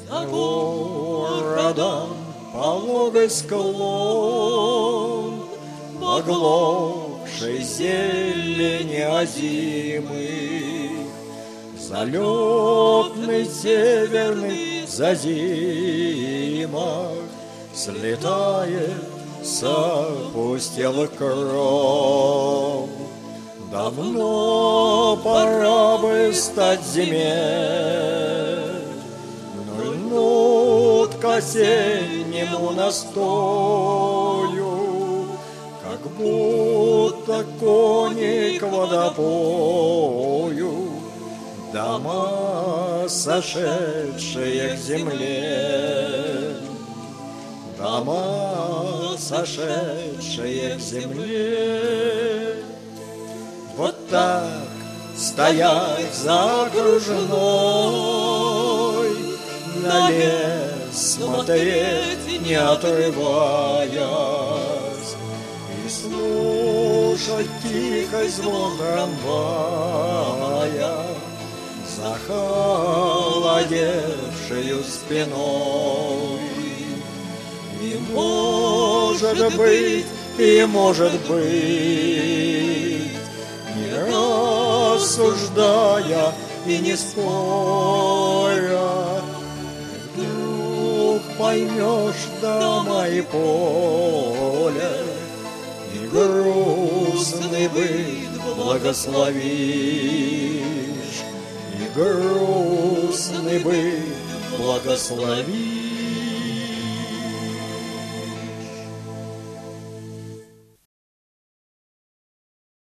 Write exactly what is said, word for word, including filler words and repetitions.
За городом пологой склон, в оглохшей зелени озимы, залетный северный зазимок слетает с опустелых кров. Давно пора бы стать зиме, льнут к осеннему настою, как будто кони к водопою, дома, сошедшие к земле, дома, сошедшие к земле. Вот так стоять за окружной, на лес смотреть, не отрываясь, и слушать тихий звон трамвая, захолодевшую спиной. И может быть, и может быть, не рассуждая и не споря, вдруг поймешь дома и поле, и грустный быт благословишь, и грустный быт благословишь.